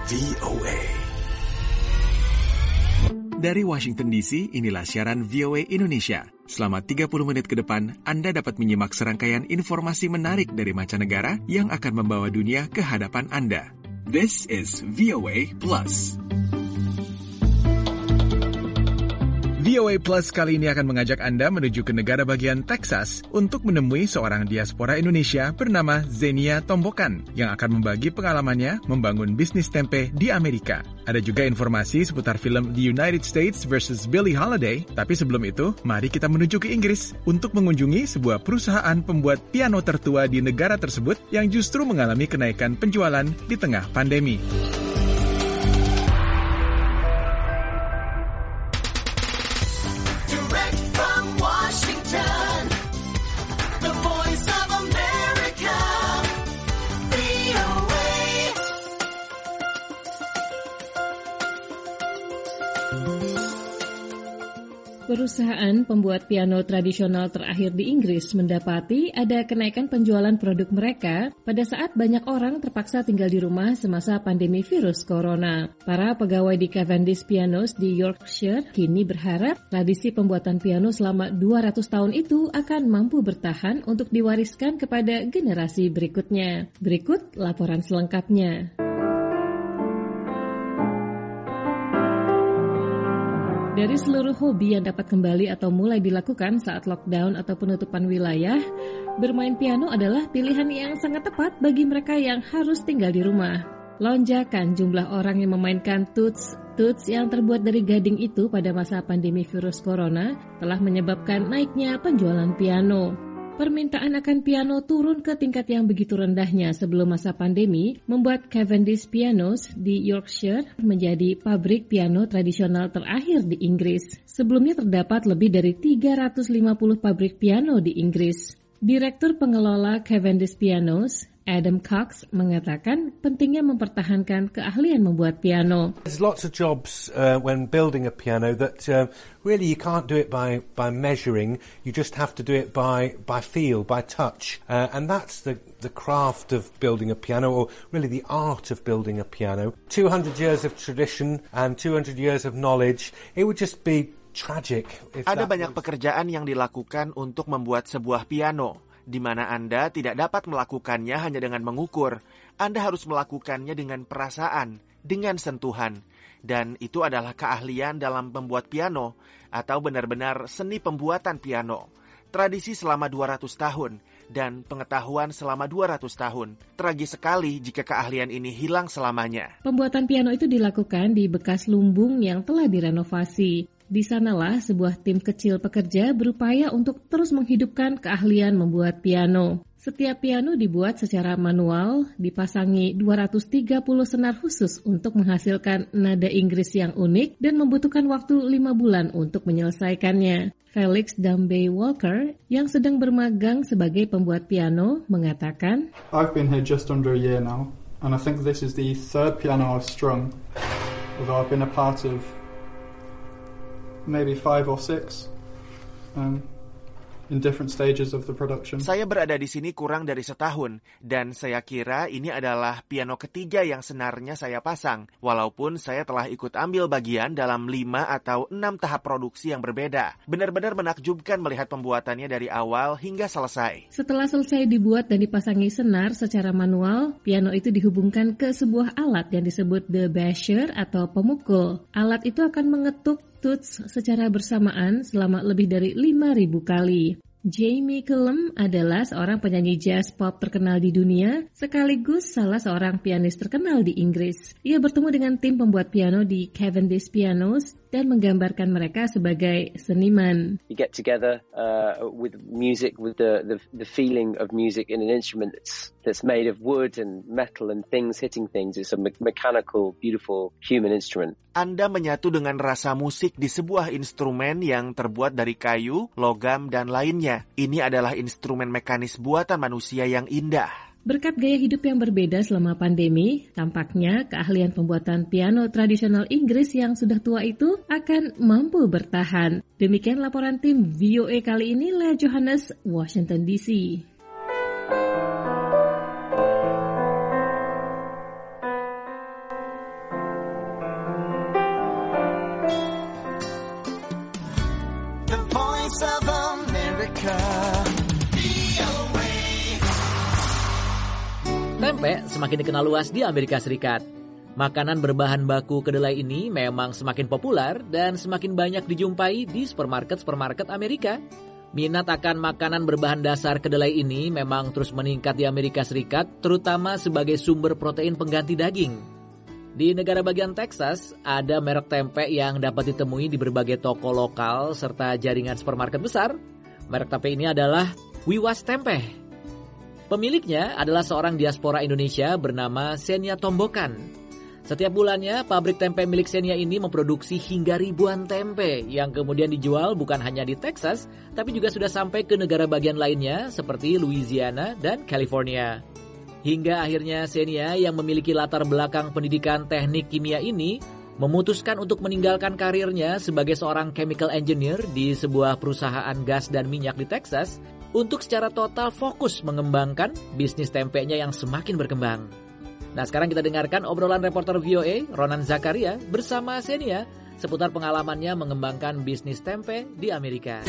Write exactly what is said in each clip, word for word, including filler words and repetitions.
V O A. Dari Washington D C, inilah siaran V O A Indonesia. Selama tiga puluh menit ke depan, Anda dapat menyimak serangkaian informasi menarik dari mancanegara yang akan membawa dunia ke hadapan Anda. This is V O A Plus. V O A Plus kali ini akan mengajak Anda menuju ke negara bagian Texas untuk menemui seorang diaspora Indonesia bernama Zenia Tombokan yang akan membagi pengalamannya membangun bisnis tempe di Amerika. Ada juga informasi seputar film The United States versus Billie Holiday, tapi sebelum itu, mari kita menuju ke Inggris untuk mengunjungi sebuah perusahaan pembuat piano tertua di negara tersebut yang justru mengalami kenaikan penjualan di tengah pandemi. Perusahaan pembuat piano tradisional terakhir di Inggris mendapati ada kenaikan penjualan produk mereka pada saat banyak orang terpaksa tinggal di rumah semasa pandemi virus corona. Para pegawai di Cavendish Pianos di Yorkshire kini berharap tradisi pembuatan piano selama dua ratus tahun itu akan mampu bertahan untuk diwariskan kepada generasi berikutnya. Berikut laporan selengkapnya. Dari seluruh hobi yang dapat kembali atau mulai dilakukan saat lockdown atau penutupan wilayah, bermain piano adalah pilihan yang sangat tepat bagi mereka yang harus tinggal di rumah. Lonjakan jumlah orang yang memainkan tuts-tuts yang terbuat dari gading itu pada masa pandemi virus corona telah menyebabkan naiknya penjualan piano. Permintaan akan piano turun ke tingkat yang begitu rendahnya sebelum masa pandemi membuat Cavendish Pianos di Yorkshire menjadi pabrik piano tradisional terakhir di Inggris. Sebelumnya terdapat lebih dari tiga ratus lima puluh pabrik piano di Inggris. Direktur pengelola Cavendish Pianos, Adam Cox, mengatakan pentingnya mempertahankan keahlian membuat piano. There's lots of jobs uh, when building a piano that uh, really you can't do it by, by measuring. You just have to do it by, by feel, by touch. Uh, and that's the, the craft of building a piano, or really the art of building a piano. two hundred years of tradition and two hundred years of knowledge. It would just be tragic. Ada banyak pekerjaan yang dilakukan untuk membuat sebuah piano, di mana Anda tidak dapat melakukannya hanya dengan mengukur. Anda harus melakukannya dengan perasaan, dengan sentuhan. Dan itu adalah keahlian dalam membuat piano, atau benar-benar seni pembuatan piano. Tradisi selama dua ratus tahun, dan pengetahuan selama dua ratus tahun. Tragis sekali jika keahlian ini hilang selamanya. Pembuatan piano itu dilakukan di bekas lumbung yang telah direnovasi. Di sanalah sebuah tim kecil pekerja berupaya untuk terus menghidupkan keahlian membuat piano. Setiap piano dibuat secara manual, dipasangi dua ratus tiga puluh senar khusus untuk menghasilkan nada Inggris yang unik dan membutuhkan waktu lima bulan untuk menyelesaikannya. Felix Dambey Walker, yang sedang bermagang sebagai pembuat piano, mengatakan, I've been here just under a year now, and I think this is the third piano I've strung, although I've been a part of maybe five or six um, in different stages of the production. Saya berada di sini kurang dari setahun, dan saya kira ini adalah piano ketiga yang senarnya saya pasang, walaupun saya telah ikut ambil bagian dalam lima atau enam tahap produksi yang berbeda. Benar-benar menakjubkan melihat pembuatannya dari awal hingga selesai. Setelah selesai dibuat dan dipasangi senar secara manual, piano itu dihubungkan ke sebuah alat yang disebut the basher atau pemukul. Alat itu akan mengetuk tuts secara bersamaan selama lebih dari lima ribu kali. Jamie Cullum adalah seorang penyanyi jazz pop terkenal di dunia, sekaligus salah seorang pianis terkenal di Inggris. Ia bertemu dengan tim pembuat piano di Cavendish Pianos dan menggambarkan mereka sebagai seniman. You get together uh, with music, with the, the the feeling of music in an instrument that's that's made of wood and metal and things hitting things. It's a me- mechanical, beautiful human instrument. Anda menyatu dengan rasa musik di sebuah instrumen yang terbuat dari kayu, logam, dan lainnya. Ini adalah instrumen mekanis buatan manusia yang indah. Berkat gaya hidup yang berbeda selama pandemi, tampaknya keahlian pembuatan piano tradisional Inggris yang sudah tua itu akan mampu bertahan. Demikian laporan tim V O A kali ini, Lea Johannes, Washington D C. tempe semakin dikenal luas di Amerika Serikat. Makanan berbahan baku kedelai ini memang semakin populer dan semakin banyak dijumpai di supermarket-supermarket Amerika. Minat akan makanan berbahan dasar kedelai ini memang terus meningkat di Amerika Serikat, terutama sebagai sumber protein pengganti daging. Di negara bagian Texas, ada merek tempe yang dapat ditemui di berbagai toko lokal serta jaringan supermarket besar. Merek tempe ini adalah Wiwas Tempe. Pemiliknya adalah seorang diaspora Indonesia bernama Senia Tombokan. Setiap bulannya, pabrik tempe milik Senia ini memproduksi hingga ribuan tempe yang kemudian dijual bukan hanya di Texas, tapi juga sudah sampai ke negara bagian lainnya seperti Louisiana dan California. Hingga akhirnya Senia yang memiliki latar belakang pendidikan teknik kimia ini memutuskan untuk meninggalkan karirnya sebagai seorang chemical engineer di sebuah perusahaan gas dan minyak di Texas untuk secara total fokus mengembangkan bisnis tempenya yang semakin berkembang. Nah, sekarang kita dengarkan obrolan reporter V O A Ronan Zakaria bersama Senia seputar pengalamannya mengembangkan bisnis tempe di Amerika.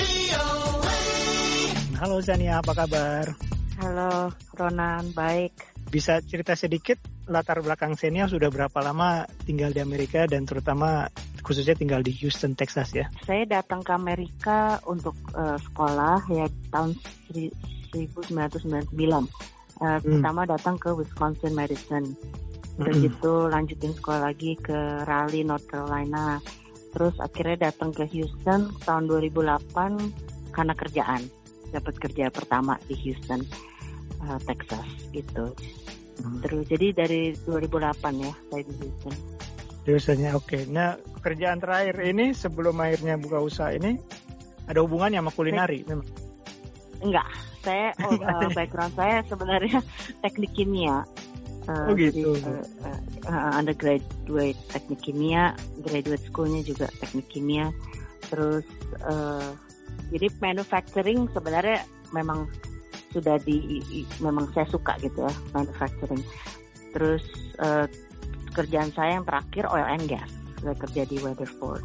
Halo Senia, apa kabar? Halo Ronan, baik. Bisa cerita sedikit latar belakang Senia sudah berapa lama tinggal di Amerika dan terutama khususnya tinggal di Houston, Texas ya? Saya datang ke Amerika untuk uh, sekolah ya tahun seribu sembilan ratus sembilan puluh sembilan. Uh, hmm. Pertama datang ke Wisconsin Madison. Terus hmm. itu lanjutin sekolah lagi ke Raleigh, North Carolina. Terus akhirnya datang ke Houston tahun dua ribu delapan karena kerjaan. Dapat kerja pertama di Houston, uh, Texas gitu. Hmm. Terus jadi dari dua ribu delapan ya saya di Houston. Biasanya oke. Okay. Nah, kerjaan terakhir ini sebelum akhirnya buka usaha ini ada hubungannya sama kulinari memang? Enggak. Saya oh, uh, background saya sebenarnya teknik kimia. Uh, oh gitu. Di, uh, uh, undergraduate teknik kimia, graduate schoolnya juga teknik kimia. Terus uh, jadi manufacturing sebenarnya memang sudah di memang saya suka gitu ya manufacturing. Terus uh, kerjaan saya yang terakhir oil and gas. Saya kerja di Weatherford.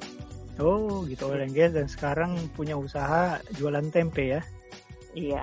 Oh gitu, oil and gas, dan sekarang punya usaha jualan tempe ya? Iya.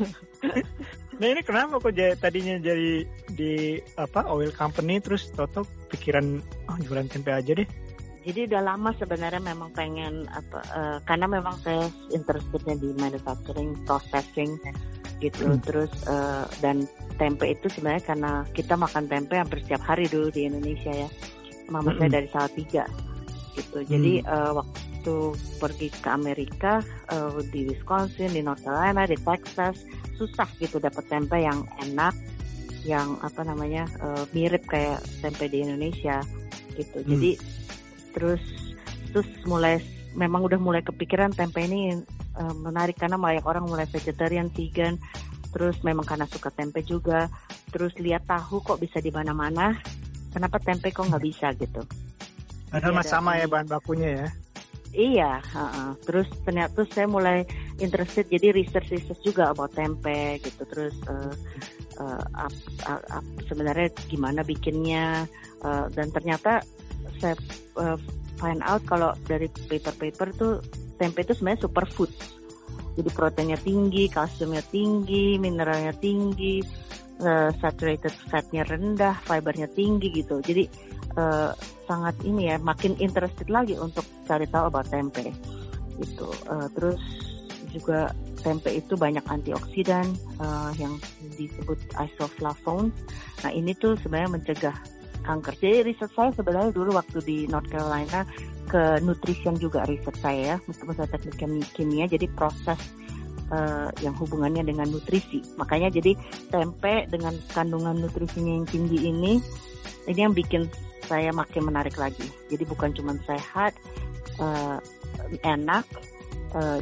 Nah ini kenapa kok j- tadinya jadi di apa oil company terus toto pikiran oh, jualan tempe aja deh? Jadi udah lama sebenarnya memang pengen apa uh, karena memang saya interestednya di manufacturing, processing gitu. Hmm. Terus uh, dan tempe itu sebenarnya karena kita makan tempe hampir setiap hari dulu di Indonesia ya. Mama hmm. saya dari Salatiga gitu. Jadi hmm. uh, waktu Waktu pergi ke Amerika uh, di Wisconsin, di North Carolina, di Texas, susah gitu dapat tempe yang enak, yang apa namanya uh, mirip kayak tempe di Indonesia gitu. Hmm. Jadi terus terus mulai memang udah mulai kepikiran tempe ini uh, menarik karena banyak orang mulai vegetarian, vegan. Terus memang karena suka tempe juga. Terus lihat tahu kok bisa di mana-mana, kenapa tempe kok nggak bisa gitu? Padahal sama ya bahan bakunya ya. Iya, uh-uh. Terus ternyata saya mulai interested jadi research-research juga about tempe gitu. Terus uh, uh, up, up, up, sebenarnya gimana bikinnya uh, dan ternyata saya uh, find out kalau dari paper-paper tuh tempe itu sebenarnya superfood. Jadi proteinnya tinggi, kalsiumnya tinggi, mineralnya tinggi, uh, saturated fatnya rendah, fibernya tinggi gitu. Jadi Uh, sangat ini ya makin interested lagi untuk cari tahu about tempe itu. Uh, terus juga tempe itu banyak antioksidan uh, yang disebut isoflavone. Nah ini tuh sebenarnya mencegah kanker. Jadi riset saya sebenarnya dulu waktu di North Carolina ke nutrition juga riset saya ya, meskipun saya teknik kimia, jadi proses uh, yang hubungannya dengan nutrisi. Makanya jadi tempe dengan kandungan nutrisinya yang tinggi ini ini yang bikin saya makin menarik lagi. Jadi bukan cuma sehat, uh, enak. Uh,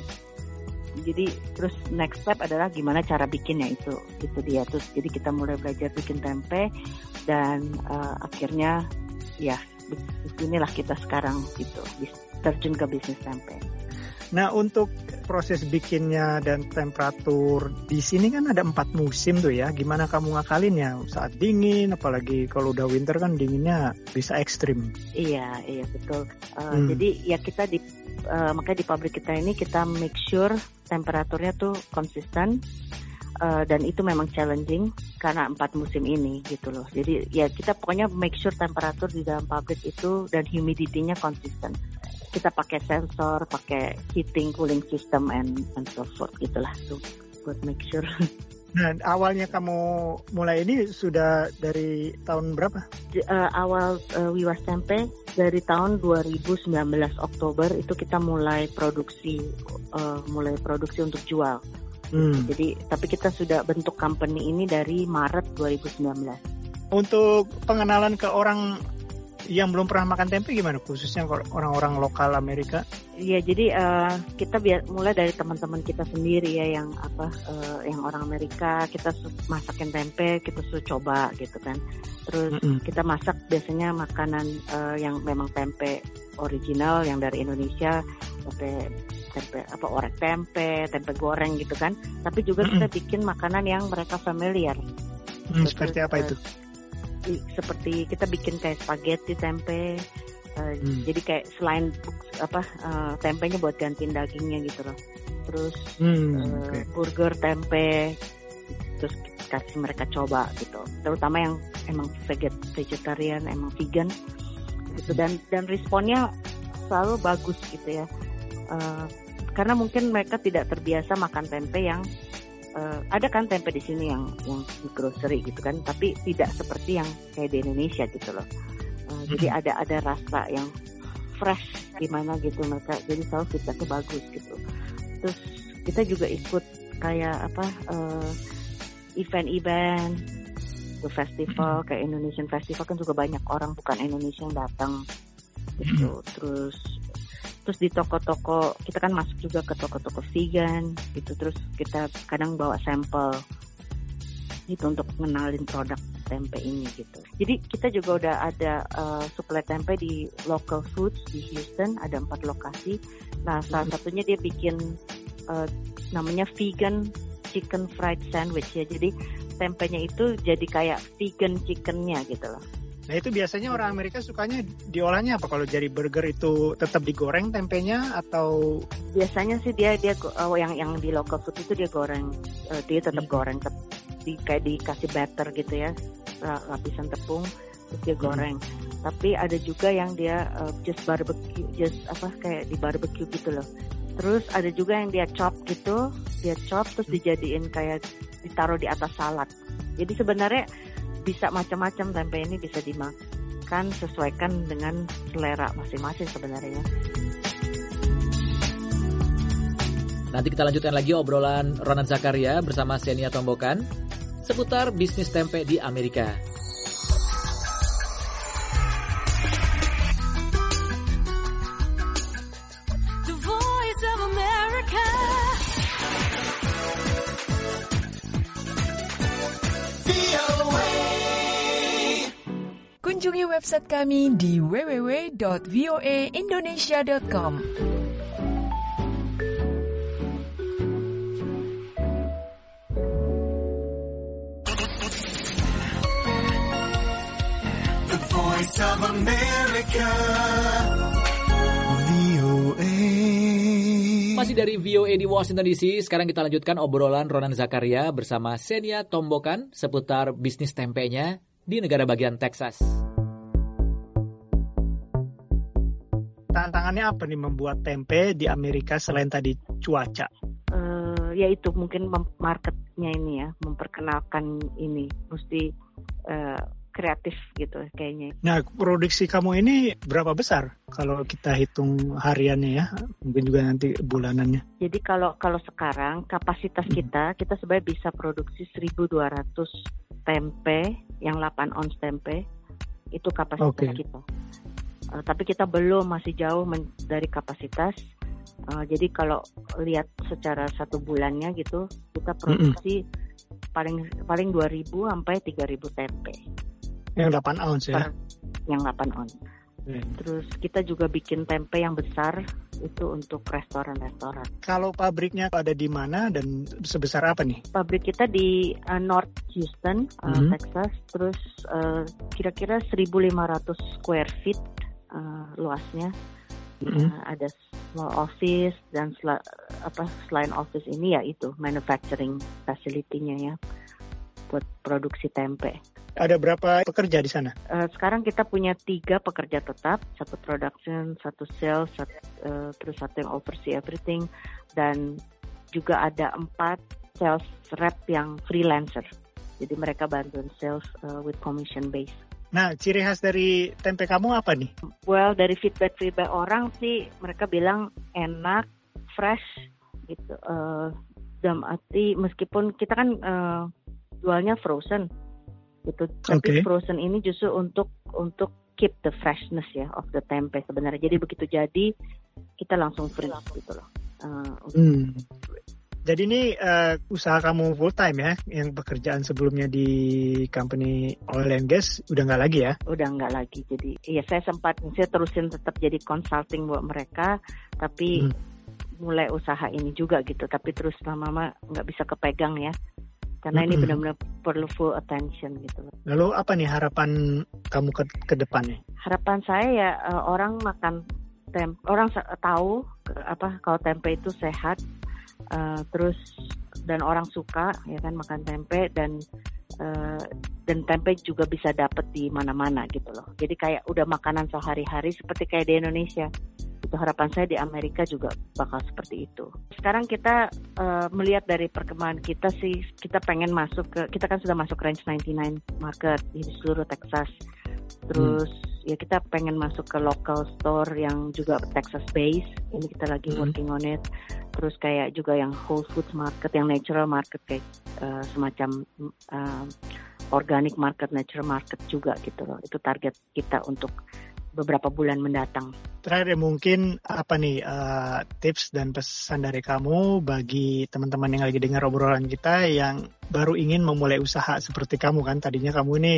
jadi terus next step adalah gimana cara bikinnya itu, itu dia. Terus jadi kita mulai belajar bikin tempe dan uh, akhirnya ya inilah kita sekarang gitu terjun ke bisnis tempe. Nah untuk proses bikinnya dan temperatur di sini kan ada empat musim tuh ya. Gimana kamu ngakalinnya saat dingin, apalagi kalau udah winter kan dinginnya bisa ekstrim. Iya, iya betul. Uh, hmm. Jadi ya kita di uh, makanya di pabrik kita ini kita make sure temperaturnya tuh konsisten. uh, dan itu memang challenging karena empat musim ini gitu loh. Jadi ya kita pokoknya make sure temperatur di dalam pabrik itu dan humidity-nya konsisten. Kita pakai sensor, pakai heating, cooling system, and and so forth gitulah tuh buat make sure. Nah, awalnya kamu mulai ini sudah dari tahun berapa? Uh, awal uh, Wiwas Tempe dari tahun dua ribu sembilan belas Oktober itu kita mulai produksi, uh, mulai produksi untuk jual. Hmm. Jadi, tapi kita sudah bentuk company ini dari Maret dua ribu sembilan belas. Untuk pengenalan ke orang yang belum pernah makan tempe gimana, khususnya orang-orang lokal Amerika? Iya, jadi uh, kita biar mulai dari teman-teman kita sendiri ya, yang apa, uh, yang orang Amerika, kita masakin tempe, kita suruh coba gitu kan. Terus mm-hmm. kita masak biasanya makanan uh, yang memang tempe original yang dari Indonesia, tempe tempe apa orek tempe, tempe goreng gitu kan. Tapi juga mm-hmm. kita bikin makanan yang mereka familiar. Hmm, seperti apa itu? Seperti kita bikin kayak spaghetti tempe, uh, hmm. jadi kayak selain apa uh, tempenya buat gantiin dagingnya gitu loh. Terus hmm, uh, okay. burger tempe, terus kasih mereka coba gitu. Terutama yang emang veget, vegetarian, emang vegan gitu. Dan dan responnya selalu bagus gitu ya. Uh, karena mungkin mereka tidak terbiasa makan tempe yang Uh, ada kan tempe di sini yang yang di grocery gitu kan, tapi tidak seperti yang kayak di Indonesia gitu loh. Uh, hmm. Jadi ada ada rasa yang fresh gimana gitu mereka. Jadi selalu feedbacknya bagus gitu. Terus kita juga ikut kayak apa uh, event-event, ke festival kayak Indonesian Festival kan juga banyak orang bukan Indonesia yang datang gitu. Terus Terus di toko-toko, kita kan masuk juga ke toko-toko vegan gitu. Terus kita kadang bawa sampel gitu untuk mengenalin produk tempe ini gitu. Jadi kita juga udah ada uh, suplai tempe di local foods di Houston, ada empat lokasi. Nah salah satunya dia bikin uh, namanya vegan chicken fried sandwich ya. Jadi tempenya itu jadi kayak vegan chickennya gitu loh. Nah itu biasanya orang Amerika sukanya diolahnya apa? Kalau jadi burger itu tetap digoreng tempenya atau? Biasanya sih dia dia oh, yang yang di local food itu dia goreng, uh, dia tetap hmm. goreng, tetap di kayak dikasih batter gitu ya, lapisan tepung terus dia goreng. Hmm. Tapi ada juga yang dia uh, just barbecue, just apa kayak di barbecue gitu loh. Terus ada juga yang dia chop gitu, dia chop terus dijadiin kayak ditaruh di atas salad. Jadi sebenarnya bisa macam-macam tempe ini bisa dimakan sesuaikan dengan selera masing-masing sebenarnya. Nanti kita lanjutkan lagi obrolan Ronan Zakaria bersama Xenia Tombokan seputar bisnis tempe di Amerika. The Voice of America. Kunjungi website kami di w w w dot v o a indonesia dot com. The Voice of America. V O A. Masih dari V O A di Washington D C. Sekarang kita lanjutkan obrolan Ronan Zakaria bersama Xenia Tombokan seputar bisnis tempenya di negara bagian Texas. Tantangannya apa nih membuat tempe di Amerika selain tadi cuaca? Uh, ya itu mungkin marketnya ini ya, memperkenalkan ini mesti uh, kreatif gitu kayaknya. Nah, produksi kamu ini berapa besar kalau kita hitung hariannya ya? Mungkin juga nanti bulanannya. Jadi kalau kalau sekarang kapasitas hmm. kita, kita sebenarnya bisa produksi seribu dua ratus tempe yang delapan ons tempe. Itu kapasitas okay. kita. Uh, tapi kita belum, masih jauh men- dari kapasitas. Uh, jadi kalau lihat secara satu bulannya gitu, kita produksi mm-hmm. paling paling dua ribu sampai tiga ribu tempe. Yang delapan ons ya? Yang delapan ons. Hmm. Terus kita juga bikin tempe yang besar itu untuk restoran-restoran. Kalau pabriknya ada di mana dan sebesar apa nih? Pabrik kita di uh, North Houston, uh, mm-hmm. Texas. Terus uh, kira-kira seribu lima ratus square feet uh, luasnya. Mm-hmm. Uh, ada small office, dan sel- apa selain office ini ya itu manufacturing facility-nya ya buat produksi tempe. Ada berapa pekerja di sana? Uh, sekarang kita punya tiga pekerja tetap, satu production, satu sales, satu, uh, terus satu yang oversee everything, dan juga ada empat sales rep yang freelancer. Jadi mereka bantuin sales uh, with commission base. Nah, ciri khas dari tempe kamu apa nih? Well, dari feedback-feedback orang sih, mereka bilang enak, fresh, gitu. Uh, dalam arti, meskipun kita kan uh, jualnya frozen, gitu. Tapi okay. Frozen ini justru untuk untuk keep the freshness ya of the tempe sebenarnya. Jadi begitu jadi, kita langsung freeze gitu loh. Uh, hmm. Jadi ini uh, usaha kamu full time ya, yang pekerjaan sebelumnya di company oil and gas udah nggak lagi ya? Udah nggak lagi. Jadi iya saya sempat saya terusin tetap jadi consulting buat mereka, tapi hmm. mulai usaha ini juga gitu. Tapi terus lama-lama nggak bisa kepegang ya, karena hmm. ini benar-benar perlu full attention gitu. Lalu apa nih harapan kamu ke, ke depannya? Harapan saya ya uh, orang makan tempe, orang tahu apa kalau tempe itu sehat. Uh, terus dan orang suka ya kan makan tempe, dan uh, dan tempe juga bisa dapet di mana-mana gitu loh. Jadi kayak udah makanan sehari-hari seperti kayak di Indonesia. Itu harapan saya di Amerika juga bakal seperti itu. Sekarang kita uh, melihat dari perkembangan kita sih, kita pengen masuk ke, kita kan sudah masuk range ninety-nine market di seluruh Texas. Terus hmm. ya kita pengen masuk ke local store yang juga Texas based. Ini kita lagi hmm. working on it. Terus kayak juga yang Whole Foods market, yang natural market kayak uh, semacam uh, organic market, natural market juga gitu loh. Itu target kita untuk beberapa bulan mendatang. Terakhir mungkin apa nih uh, tips dan pesan dari kamu bagi teman-teman yang lagi dengar obrolan kita yang baru ingin memulai usaha seperti kamu kan? Tadinya kamu ini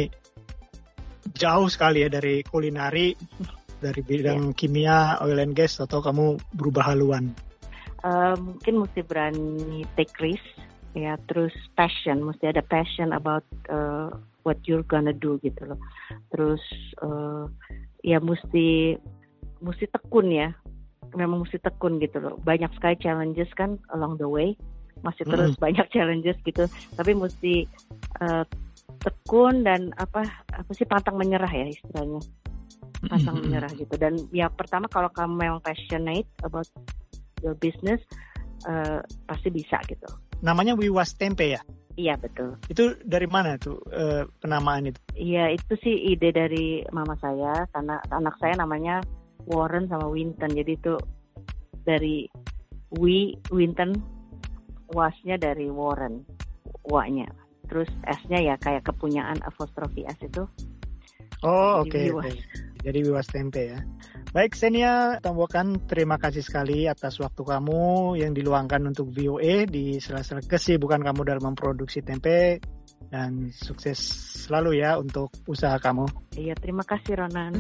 jauh sekali ya dari kulinari, dari bidang yeah. kimia, oil and gas, atau kamu berubah haluan? Uh, mungkin mesti berani take risk, ya. Terus passion, mesti ada passion about uh, what you're gonna do gitu loh. Terus uh, ya mesti mesti tekun ya, memang mesti tekun gitu loh. Banyak sekali challenges kan along the way, masih terus mm. banyak challenges gitu. Tapi mesti uh, tekun dan apa apa sih pantang menyerah ya istilahnya, pantang mm. menyerah gitu. Dan ya pertama kalau kamu memang passionate about your business, uh, pasti bisa gitu. Namanya Wiwas Tempe ya? Iya betul. Itu dari mana tuh uh, penamaan itu? Iya itu sih ide dari mama saya, karena anak saya namanya Warren sama Winton, jadi itu dari Wi Winton, wasnya dari Warren, wa-nya. Terus S-nya ya kayak kepunyaan apostrofi S itu. Oh oke. Okay, okay. Jadi Wiwas Tempe ya. Baik, Xenia Tombokan, terima kasih sekali atas waktu kamu yang diluangkan untuk V O A di sela-sela kesibukan kamu dalam memproduksi tempe, dan sukses selalu ya untuk usaha kamu. Iya, terima kasih Ronan.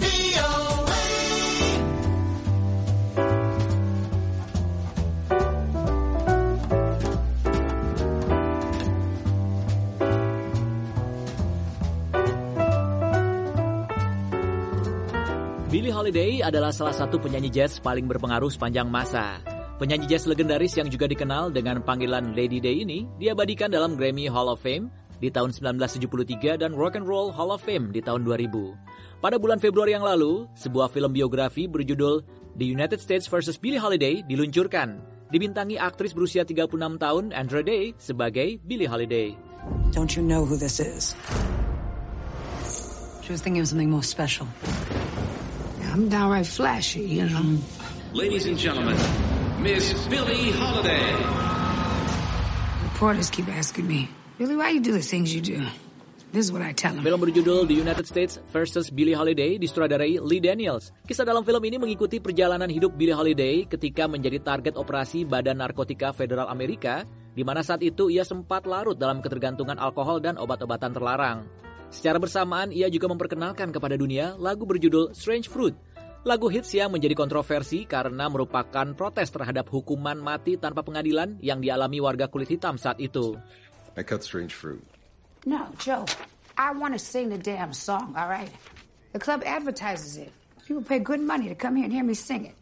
Billie Holiday adalah salah satu penyanyi jazz paling berpengaruh sepanjang masa. Penyanyi jazz legendaris yang juga dikenal dengan panggilan Lady Day ini diabadikan dalam Grammy Hall of Fame di tahun sembilan belas tujuh puluh tiga dan Rock and Roll Hall of Fame di tahun dua ribu. Pada bulan Februari yang lalu, sebuah film biografi berjudul The United States versus Billie Holiday diluncurkan. Dibintangi aktris berusia tiga puluh enam tahun Andra Day sebagai Billie Holiday. Don't you know who this is? She was thinking of something more special. I'm downright flashy, you know. Ladies and gentlemen, Miss Billie Holiday. Reporters keep asking me, Billie, why you do the things you do? This is what I tell them. Film berjudul The United States versus Billie Holiday disutradarai Lee Daniels. Kisah dalam film ini mengikuti perjalanan hidup Billie Holiday ketika menjadi target operasi Badan Narkotika Federal Amerika, di mana saat itu ia sempat larut dalam ketergantungan alkohol dan obat-obatan terlarang. Secara bersamaan, ia juga memperkenalkan kepada dunia lagu berjudul Strange Fruit. Lagu hits yang menjadi kontroversi karena merupakan protes terhadap hukuman mati tanpa pengadilan yang dialami warga kulit hitam saat itu. I cut Strange Fruit. No, Joe, I want to sing the damn song, all right? The club advertises it. People pay good money to come here and hear me sing it.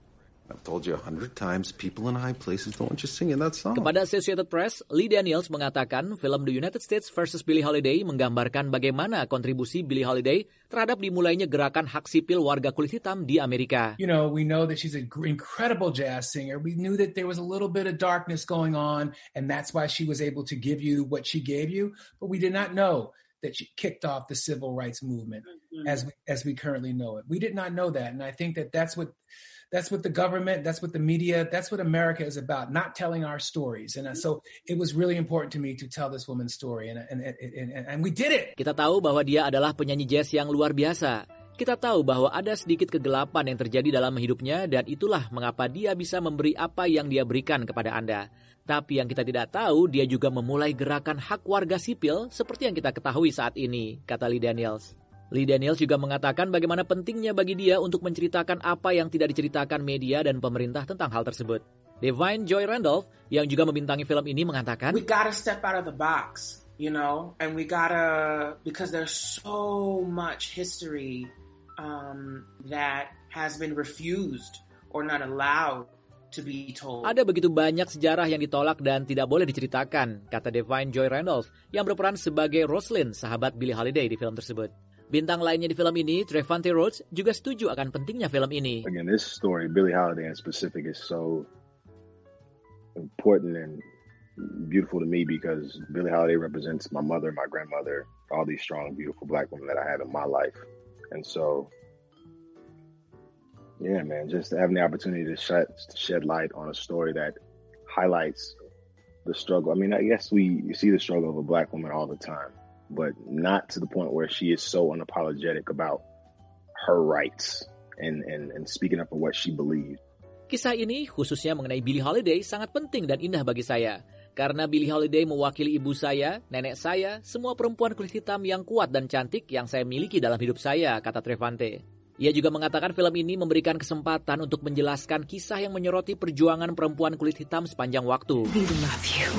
I've told you a hundred times, people in high places don't want you singing that song. Kepada Associated Press, Lee Daniels mengatakan film The United States versus Billie Holiday menggambarkan bagaimana kontribusi Billie Holiday terhadap dimulainya gerakan hak sipil warga kulit hitam di Amerika. You know, we know that she's an incredible jazz singer. We knew that there was a little bit of darkness going on, and that's why she was able to give you what she gave you. But we did not know that she kicked off the civil rights movement mm-hmm. as we, as we currently know it. We did not know that, and I think that that's what that's what the government, that's what the media, that's what America is about, not telling our stories. And so it was really important to me to tell this woman's story, and and and, and, and we did it. Kita tahu bahwa dia adalah penyanyi jazz yang luar biasa. Kita tahu bahwa ada sedikit kegelapan yang terjadi dalam hidupnya, dan itulah mengapa dia bisa memberi apa yang dia berikan kepada Anda. Tapi yang kita tidak tahu, dia juga memulai gerakan hak warga sipil seperti yang kita ketahui saat ini, kata Lee Daniels. Lee Daniels juga mengatakan bagaimana pentingnya bagi dia untuk menceritakan apa yang tidak diceritakan media dan pemerintah tentang hal tersebut. Divine Joy Randolph, yang juga membintangi film ini, mengatakan, We gotta step out of the box, you know, and we gotta, because there's so much history um, that has been refused or not allowed to be told. Ada begitu banyak sejarah yang ditolak dan tidak boleh diceritakan, kata Divine Joy Randolph, yang berperan sebagai Rosalind, sahabat Billie Holiday di film tersebut. Bintang lainnya di film ini, Trevante Rhodes, juga setuju akan pentingnya film ini. Again, this story, Billie Holiday in specific, is so important and beautiful to me because Billie Holiday represents my mother, my grandmother, all these strong, beautiful black women that I had in my life. And so, yeah, man, just having the opportunity to shed, to shed light on a story that highlights the struggle. I mean, I guess we you see the struggle of a black woman all the time, but not to the point where she is so unapologetic about her rights and, and, and speaking up for what she believed. Kisah ini, khususnya mengenai Billie Holiday, sangat penting dan indah bagi saya. Karena Billie Holiday mewakili ibu saya, nenek saya, semua perempuan kulit hitam yang kuat dan cantik yang saya miliki dalam hidup saya, kata Trevante. Ia juga mengatakan film ini memberikan kesempatan untuk menjelaskan kisah yang menyoroti perjuangan perempuan kulit hitam sepanjang waktu. We love you.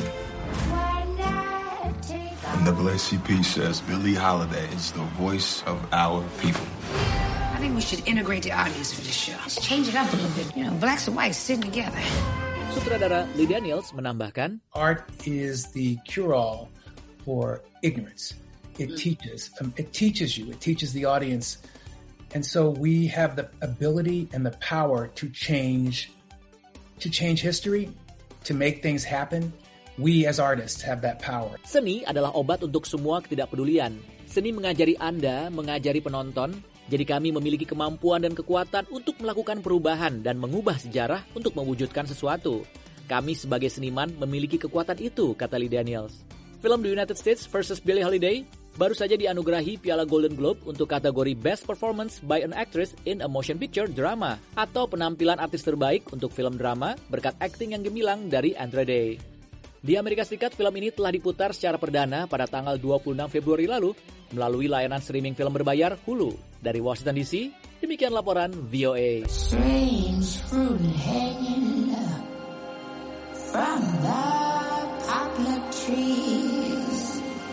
N double A C P says Billie Holiday is the voice of our people. I think we should integrate the audience for this show. Let's change it up a little bit. You know, blacks and whites sitting together. Sutradara Lee Daniels menambahkan, Art is the cure-all for ignorance. It teaches. Um, it teaches you. It teaches the audience. And so we have the ability and the power to change, to change history, to make things happen. We as artists have that power. Seni adalah obat untuk semua ketidakpedulian. Seni mengajari Anda, mengajari penonton. Jadi kami memiliki kemampuan dan kekuatan untuk melakukan perubahan dan mengubah sejarah untuk mewujudkan sesuatu. Kami sebagai seniman memiliki kekuatan itu, kata Lee Daniels. Film The United States versus Billie Holiday baru saja dianugerahi Piala Golden Globe untuk kategori Best Performance by an Actress in a Motion Picture Drama atau penampilan artis terbaik untuk film drama berkat akting yang gemilang dari Andra Day. Di Amerika Serikat, film ini telah diputar secara perdana pada tanggal dua puluh enam Februari lalu melalui layanan streaming film berbayar Hulu. Dari Washington D C, demikian laporan V O A. Strange fruit hanging from the poplar trees.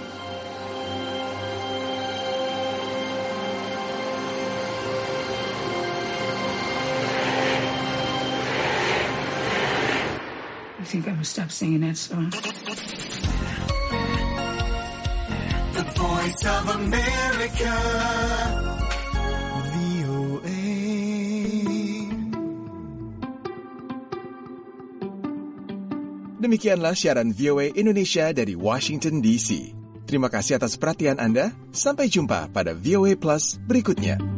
I think I must stop singing that song. The Voice of America. V O A. Demikianlah siaran V O A Indonesia dari Washington D C. Terima kasih atas perhatian Anda. Sampai jumpa pada V O A Plus berikutnya.